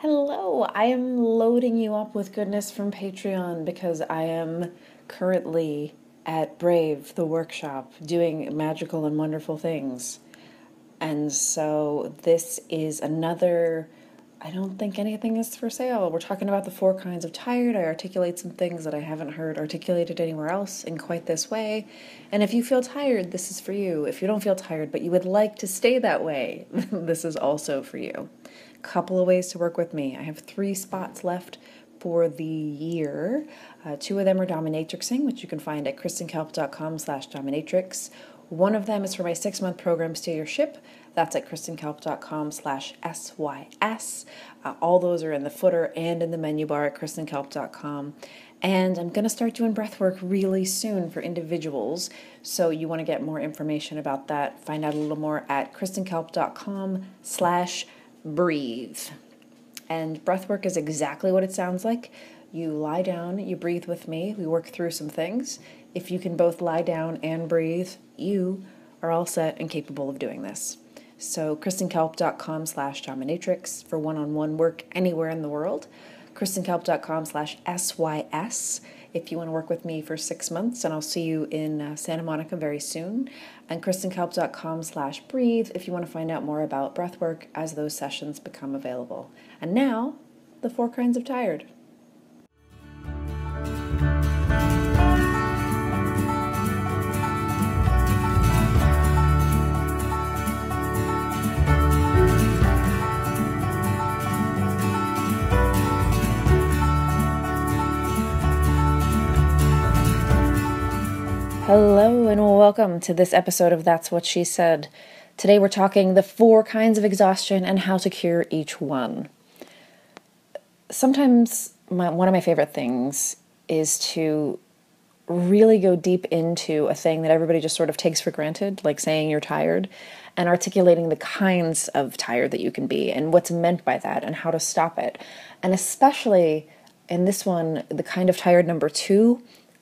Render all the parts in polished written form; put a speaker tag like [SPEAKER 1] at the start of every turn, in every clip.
[SPEAKER 1] Hello, I am loading you up with goodness from Patreon because I am currently at Brave, the workshop, doing magical and wonderful things. And so this is another, I don't think anything is for sale. We're talking about the 4 kinds of tired. I articulate some things that I haven't heard articulated anywhere else in quite this way. And if you feel tired, this is for you. If you don't feel tired, but you would like to stay that way, this is also for you. Couple of ways to work with me. I have 3 spots left for the year. 2 of them are dominatrixing, which you can find at kristenkelp.com/dominatrix. One of them is for my 6-month program, Steer Your Ship. That's at kristenkelp.com/SYS. All those are in the footer and in the menu bar at kristenkelp.com. And I'm going to start doing breathwork really soon for individuals. So you want to get more information about that, find out a little more at kristenkelp.com/breathe. And breathwork is exactly what it sounds like. You lie down, you breathe with me, we work through some things. If you can both lie down and breathe, you are all set and capable of doing this. So kristenkelp.com/dominatrix for one-on-one work anywhere in the world. kristenkelp.com/SYS if you want to work with me for 6 months, and I'll see you in Santa Monica very soon. And kristenkelp.com/breathe if you want to find out more about breathwork as those sessions become available. And now, the 4 kinds of tired. Hello and welcome to this episode of That's What She Said. Today we're talking the 4 kinds of exhaustion and how to cure each one. Sometimes one of my favorite things is to really go deep into a thing that everybody just sort of takes for granted, like saying you're tired, and articulating the kinds of tired that you can be and what's meant by that and how to stop it. And especially in this one, the kind of tired number 2,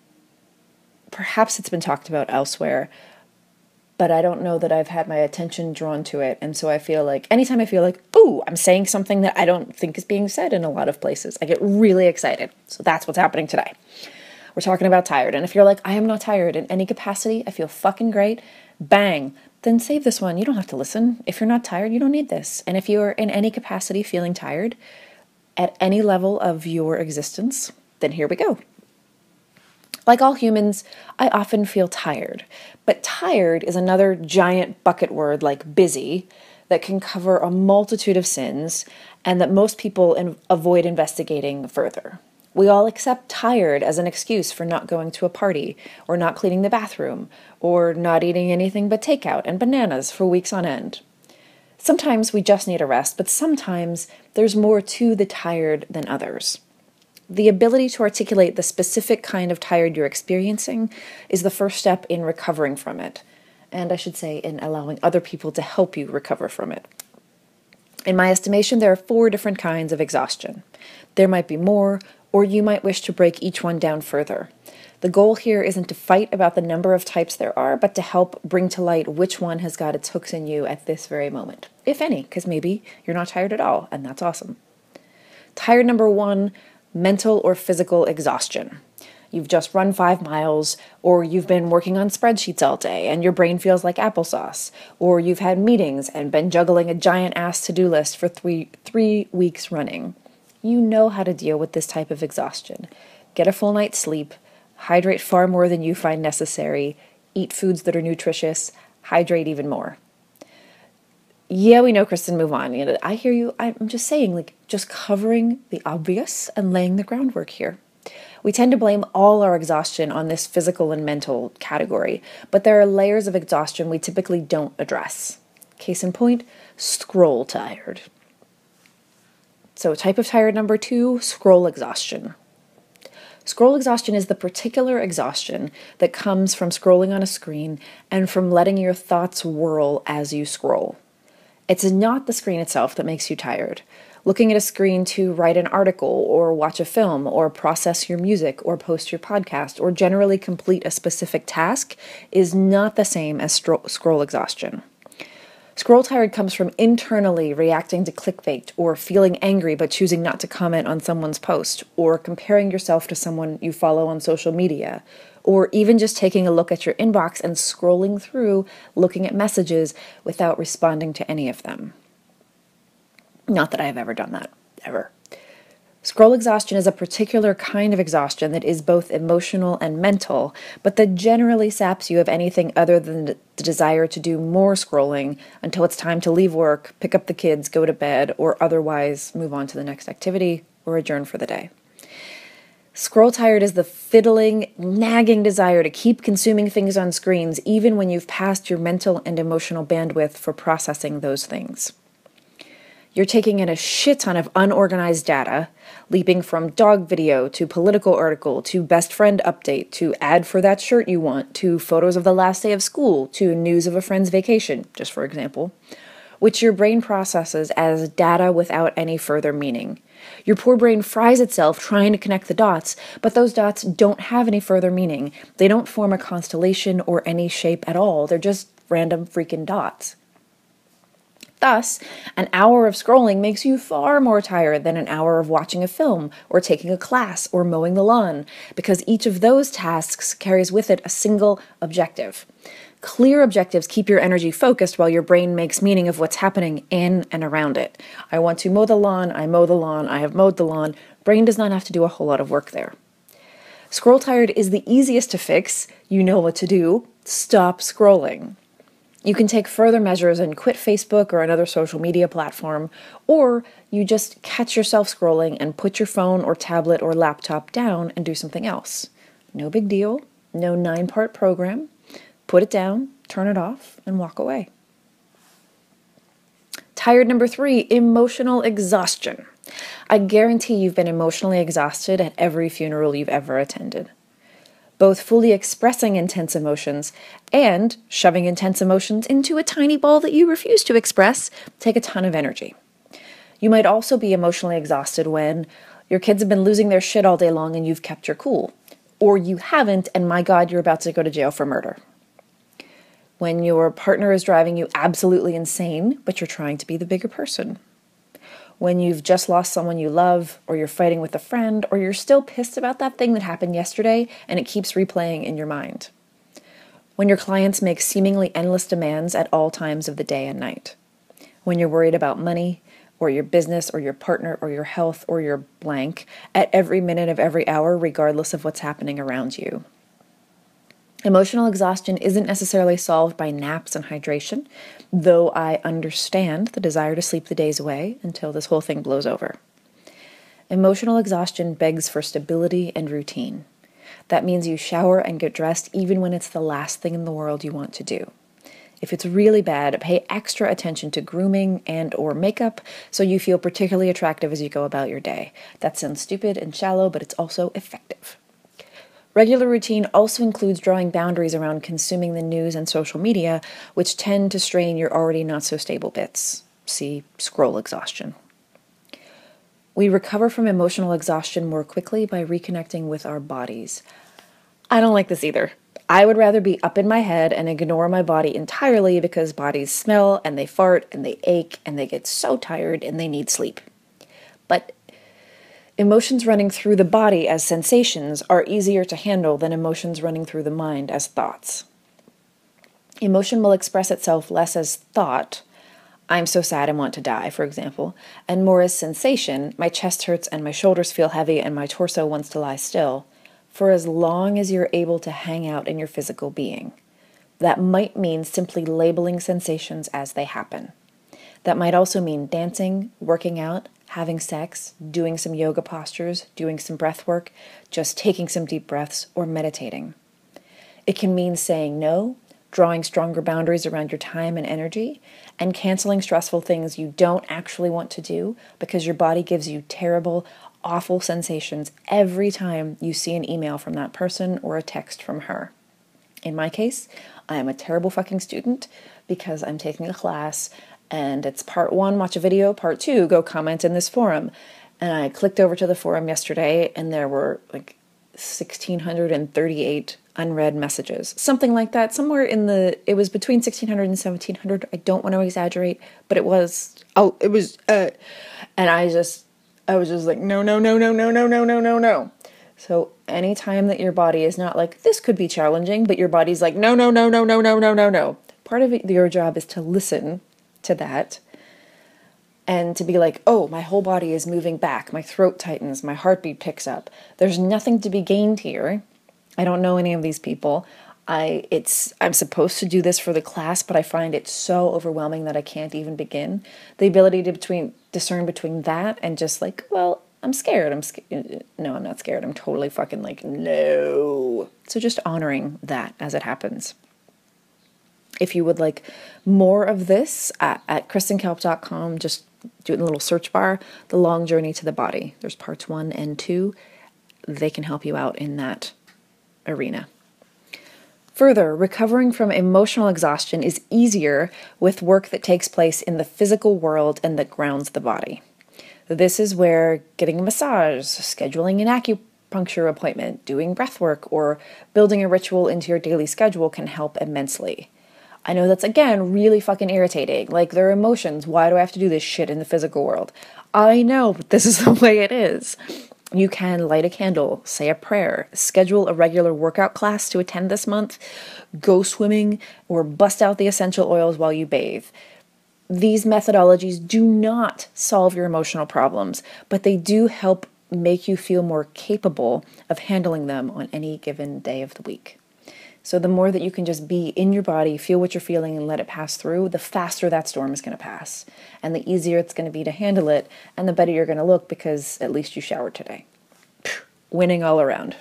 [SPEAKER 1] perhaps it's been talked about elsewhere, but I don't know that I've had my attention drawn to it. And so I feel like anytime I feel like, ooh, I'm saying something that I don't think is being said in a lot of places, I get really excited. So that's what's happening today. We're talking about tired. And if you're like, I am not tired in any capacity, I feel fucking great, bang, then save this one. You don't have to listen. If you're not tired, you don't need this. And if you're in any capacity feeling tired at any level of your existence, then here we go. Like all humans, I often feel tired, but tired is another giant bucket word like busy that can cover a multitude of sins and that most people avoid investigating further. We all accept tired as an excuse for not going to a party or not cleaning the bathroom or not eating anything but takeout and bananas for weeks on end. Sometimes we just need a rest, but sometimes there's more to the tired than others. The ability to articulate the specific kind of tired you're experiencing is the first step in recovering from it, and I should say in allowing other people to help you recover from it. In my estimation, there are 4 different kinds of exhaustion. There might be more, or you might wish to break each one down further. The goal here isn't to fight about the number of types there are, but to help bring to light which one has got its hooks in you at this very moment, if any, because maybe you're not tired at all, and that's awesome. Tired number 1, mental or physical exhaustion. You've just run 5 miles, or you've been working on spreadsheets all day and your brain feels like applesauce, or you've had meetings and been juggling a giant ass to-do list for three weeks running. You know how to deal with this type of exhaustion. Get a full night's sleep, hydrate far more than you find necessary, eat foods that are nutritious, hydrate even more. Yeah, we know, Kristen, move on. I hear you. I'm just saying, just covering the obvious and laying the groundwork here. We tend to blame all our exhaustion on this physical and mental category, but there are layers of exhaustion we typically don't address. Case in point, scroll tired. So type of tired number 2, scroll exhaustion. Scroll exhaustion is the particular exhaustion that comes from scrolling on a screen and from letting your thoughts whirl as you scroll. It's not the screen itself that makes you tired. Looking at a screen to write an article or watch a film or process your music or post your podcast or generally complete a specific task is not the same as scroll exhaustion. Scroll tired comes from internally reacting to clickbait, or feeling angry but choosing not to comment on someone's post, or comparing yourself to someone you follow on social media, or even just taking a look at your inbox and scrolling through, looking at messages without responding to any of them. Not that I've ever done that, ever. Scroll exhaustion is a particular kind of exhaustion that is both emotional and mental, but that generally saps you of anything other than the desire to do more scrolling until it's time to leave work, pick up the kids, go to bed, or otherwise move on to the next activity or adjourn for the day. Scroll tired is the fiddling, nagging desire to keep consuming things on screens even when you've passed your mental and emotional bandwidth for processing those things. You're taking in a shit ton of unorganized data, leaping from dog video to political article to best friend update to ad for that shirt you want to photos of the last day of school to news of a friend's vacation, just for example, which your brain processes as data without any further meaning. Your poor brain fries itself trying to connect the dots, but those dots don't have any further meaning. They don't form a constellation or any shape at all. They're just random freaking dots. Thus, an hour of scrolling makes you far more tired than an hour of watching a film or taking a class or mowing the lawn, because each of those tasks carries with it a single objective. Clear objectives keep your energy focused while your brain makes meaning of what's happening in and around it. I want to mow the lawn, I mow the lawn, I have mowed the lawn. Brain does not have to do a whole lot of work there. Scroll tired is the easiest to fix. You know what to do. Stop scrolling. You can take further measures and quit Facebook or another social media platform, or you just catch yourself scrolling and put your phone or tablet or laptop down and do something else. No big deal, no 9-part program. Put it down, turn it off, and walk away. Tired number 3, emotional exhaustion. I guarantee you've been emotionally exhausted at every funeral you've ever attended. Both fully expressing intense emotions and shoving intense emotions into a tiny ball that you refuse to express take a ton of energy. You might also be emotionally exhausted when your kids have been losing their shit all day long and you've kept your cool. Or you haven't, and my God, you're about to go to jail for murder. When your partner is driving you absolutely insane, but you're trying to be the bigger person. When you've just lost someone you love, or you're fighting with a friend, or you're still pissed about that thing that happened yesterday and it keeps replaying in your mind. When your clients make seemingly endless demands at all times of the day and night. When you're worried about money, or your business, or your partner, or your health, or your blank, at every minute of every hour, regardless of what's happening around you. Emotional exhaustion isn't necessarily solved by naps and hydration, though I understand the desire to sleep the days away until this whole thing blows over. Emotional exhaustion begs for stability and routine. That means you shower and get dressed even when it's the last thing in the world you want to do. If it's really bad, pay extra attention to grooming and or makeup so you feel particularly attractive as you go about your day. That sounds stupid and shallow, but it's also effective. Regular routine also includes drawing boundaries around consuming the news and social media, which tend to strain your already not-so-stable bits. See scroll exhaustion. We recover from emotional exhaustion more quickly by reconnecting with our bodies. I don't like this either. I would rather be up in my head and ignore my body entirely because bodies smell and they fart and they ache and they get so tired and they need sleep. But emotions running through the body as sensations are easier to handle than emotions running through the mind as thoughts. Emotion will express itself less as thought, I'm so sad and want to die, for example, and more as sensation, my chest hurts and my shoulders feel heavy and my torso wants to lie still, for as long as you're able to hang out in your physical being. That might mean simply labeling sensations as they happen. That might also mean dancing, working out, having sex, doing some yoga postures, doing some breath work, just taking some deep breaths, or meditating. It can mean saying no, drawing stronger boundaries around your time and energy, and canceling stressful things you don't actually want to do because your body gives you terrible, awful sensations every time you see an email from that person or a text from her. In my case, I am a terrible fucking student because I'm taking a class and it's part 1, watch a video, part 2, go comment in this forum. And I clicked over to the forum yesterday and there were like 1,638 unread messages, something like that. Somewhere it was between 1,600 and 1,700. I don't want to exaggerate, but it was, and I was just like, no, no, no, no, no, no, no, no, no, no. So anytime that your body is not like, this could be challenging, but your body's like, no, no, no, no, no, no, no, no, no. Part of your job is to listen to that and to be like, oh, my whole body is moving back. My throat tightens. My heartbeat picks up. There's nothing to be gained here. I don't know any of these people. I'm supposed to do this for the class, but I find it so overwhelming that I can't even begin. The ability to discern between that and just like, well, I'm scared. No, I'm not scared. I'm totally fucking like, no. So just honoring that as it happens. If you would like more of this, at KristenKelp.com, just do it in a little search bar, The Long Journey to the Body. There's parts 1 and 2. They can help you out in that arena. Further, recovering from emotional exhaustion is easier with work that takes place in the physical world and that grounds the body. This is where getting a massage, scheduling an acupuncture appointment, doing breath work, or building a ritual into your daily schedule can help immensely. I know that's, again, really fucking irritating. Like, there are emotions. Why do I have to do this shit in the physical world? I know, but this is the way it is. You can light a candle, say a prayer, schedule a regular workout class to attend this month, go swimming, or bust out the essential oils while you bathe. These methodologies do not solve your emotional problems, but they do help make you feel more capable of handling them on any given day of the week. So the more that you can just be in your body, feel what you're feeling, and let it pass through, the faster that storm is going to pass. And the easier it's going to be to handle it, and the better you're going to look because at least you showered today. Winning all around.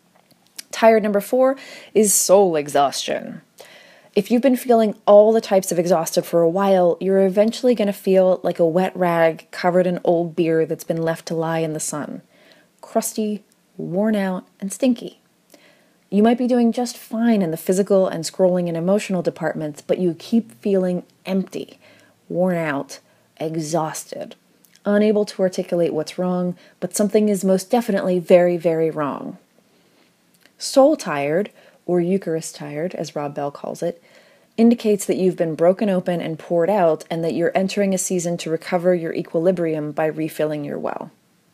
[SPEAKER 1] Tired number 4 is soul exhaustion. If you've been feeling all the types of exhausted for a while, you're eventually going to feel like a wet rag covered in old beer that's been left to lie in the sun. Crusty, worn out, and stinky. You might be doing just fine in the physical and scrolling and emotional departments, but you keep feeling empty, worn out, exhausted, unable to articulate what's wrong, but something is most definitely very, very wrong. Soul tired, or Eucharist tired, as Rob Bell calls it, indicates that you've been broken open and poured out and that you're entering a season to recover your equilibrium by refilling your well.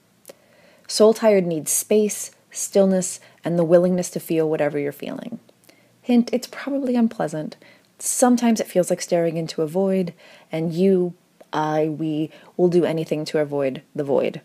[SPEAKER 1] Soul tired needs space, stillness, and the willingness to feel whatever you're feeling. Hint, it's probably unpleasant. Sometimes it feels like staring into a void, and we will do anything to avoid the void.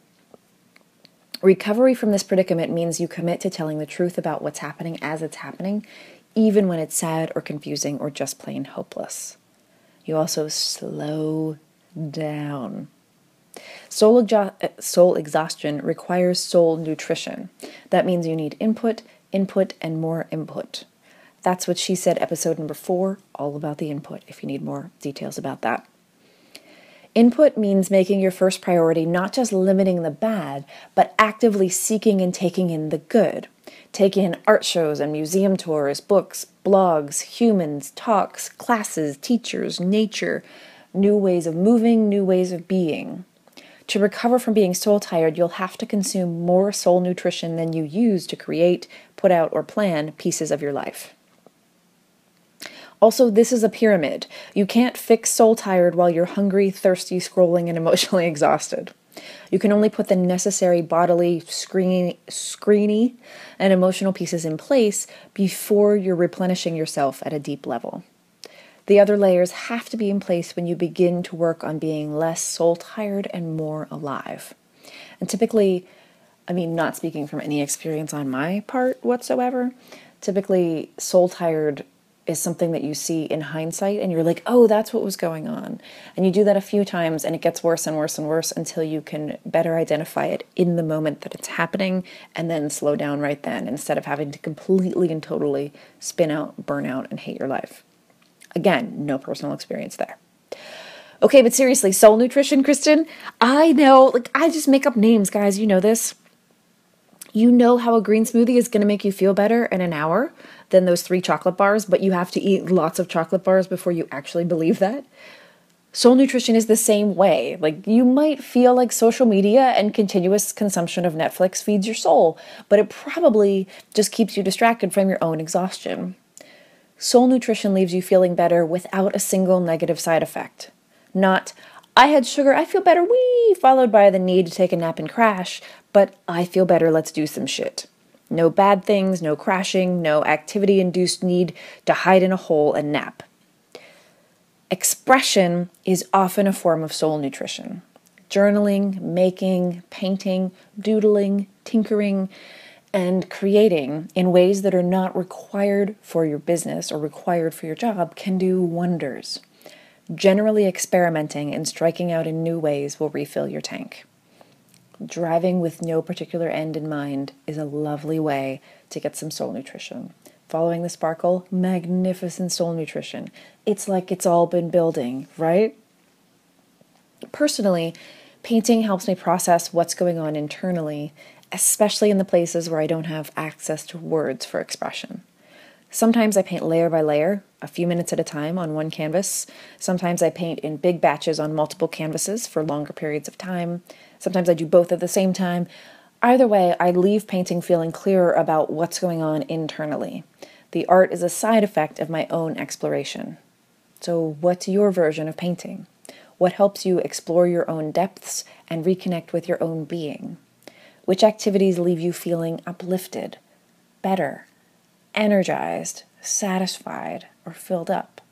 [SPEAKER 1] Recovery from this predicament means you commit to telling the truth about what's happening as it's happening, even when it's sad or confusing or just plain hopeless. You also slow down. Soul exhaustion requires soul nutrition. That means you need input, and more input. That's what she said, episode number 4, all about the input, if you need more details about that. Input means making your first priority not just limiting the bad, but actively seeking and taking in the good. Take in art shows and museum tours, books, blogs, humans, talks, classes, teachers, nature, new ways of moving, new ways of being. To recover from being soul tired, you'll have to consume more soul nutrition than you use to create, put out, or plan pieces of your life. Also, this is a pyramid. You can't fix soul tired while you're hungry, thirsty, scrolling, and emotionally exhausted. You can only put the necessary bodily, screeny, and emotional pieces in place before you're replenishing yourself at a deep level. The other layers have to be in place when you begin to work on being less soul tired and more alive. And typically, not speaking from any experience on my part whatsoever, typically soul tired is something that you see in hindsight and you're like, oh, that's what was going on. And you do that a few times and it gets worse and worse and worse until you can better identify it in the moment that it's happening and then slow down right then instead of having to completely and totally spin out, burn out, and hate your life. Again, no personal experience there. Okay, but seriously, soul nutrition, Kristen, I know, I just make up names, guys. You know this. You know how a green smoothie is going to make you feel better in an hour than those 3 chocolate bars, but you have to eat lots of chocolate bars before you actually believe that. Soul nutrition is the same way. Like, you might feel like social media and continuous consumption of Netflix feeds your soul, but it probably just keeps you distracted from your own exhaustion. Soul nutrition leaves you feeling better without a single negative side effect. Not, I had sugar, I feel better, wee, followed by the need to take a nap and crash, but I feel better, let's do some shit. No bad things, no crashing, no activity-induced need to hide in a hole and nap. Expression is often a form of soul nutrition. Journaling, making, painting, doodling, tinkering, and creating in ways that are not required for your business or required for your job can do wonders. Generally, experimenting and striking out in new ways will refill your tank. Driving with no particular end in mind is a lovely way to get some soul nutrition. Following the sparkle, magnificent soul nutrition. It's like it's all been building, right? Personally, painting helps me process what's going on internally, especially in the places where I don't have access to words for expression. Sometimes I paint layer by layer, a few minutes at a time on one canvas. Sometimes I paint in big batches on multiple canvases for longer periods of time. Sometimes I do both at the same time. Either way, I leave painting feeling clearer about what's going on internally. The art is a side effect of my own exploration. So what's your version of painting? What helps you explore your own depths and reconnect with your own being? Which activities leave you feeling uplifted, better, energized, satisfied, or filled up?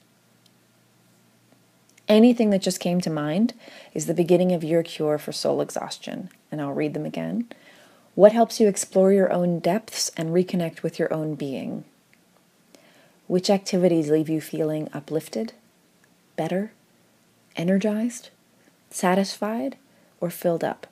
[SPEAKER 1] Anything that just came to mind is the beginning of your cure for soul exhaustion, and I'll read them again. What helps you explore your own depths and reconnect with your own being? Which activities leave you feeling uplifted, better, energized, satisfied, or filled up?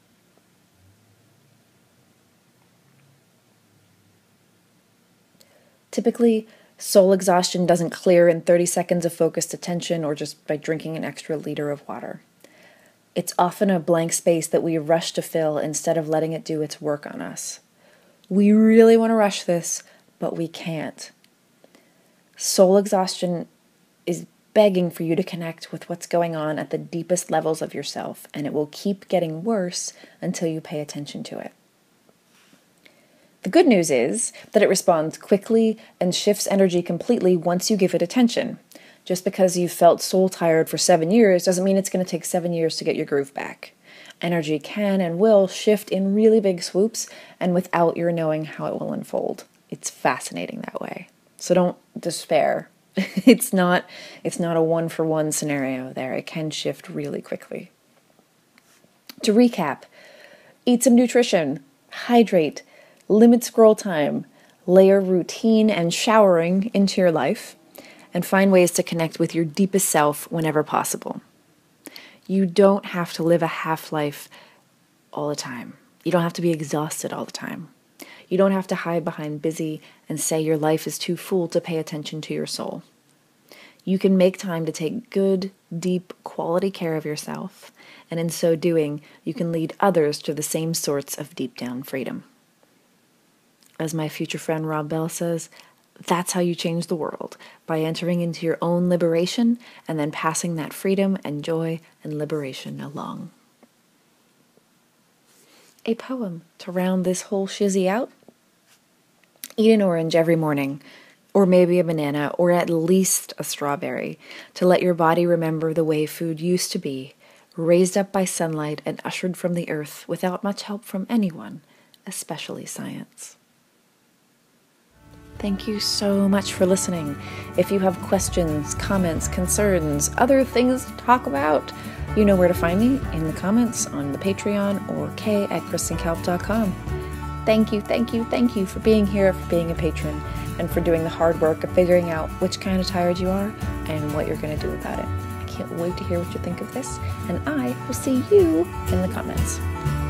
[SPEAKER 1] Typically, soul exhaustion doesn't clear in 30 seconds of focused attention or just by drinking an extra liter of water. It's often a blank space that we rush to fill instead of letting it do its work on us. We really want to rush this, but we can't. Soul exhaustion is begging for you to connect with what's going on at the deepest levels of yourself, and it will keep getting worse until you pay attention to it. The good news is that it responds quickly and shifts energy completely once you give it attention. Just because you've felt soul tired for 7 years doesn't mean it's going to take 7 years to get your groove back. Energy can and will shift in really big swoops and without your knowing how it will unfold. It's fascinating that way. So don't despair. It's not a one-for-one scenario there. It can shift really quickly. To recap, eat some nutrition, hydrate, limit scroll time, layer routine and showering into your life, and find ways to connect with your deepest self whenever possible. You don't have to live a half-life all the time. You don't have to be exhausted all the time. You don't have to hide behind busy and say your life is too full to pay attention to your soul. You can make time to take good, deep, quality care of yourself, and in so doing, you can lead others to the same sorts of deep-down freedom. As my future friend Rob Bell says, that's how you change the world, by entering into your own liberation and then passing that freedom and joy and liberation along. A poem to round this whole shizzy out? Eat an orange every morning, or maybe a banana, or at least a strawberry, to let your body remember the way food used to be, raised up by sunlight and ushered from the earth without much help from anyone, especially science. Thank you so much for listening. If you have questions, comments, concerns, other things to talk about, you know where to find me in the comments on the Patreon or k@kristenkalp.com. Thank you for being here, for being a patron, and for doing the hard work of figuring out which kind of tired you are and what you're going to do about it. I can't wait to hear what you think of this, and I will see you in the comments.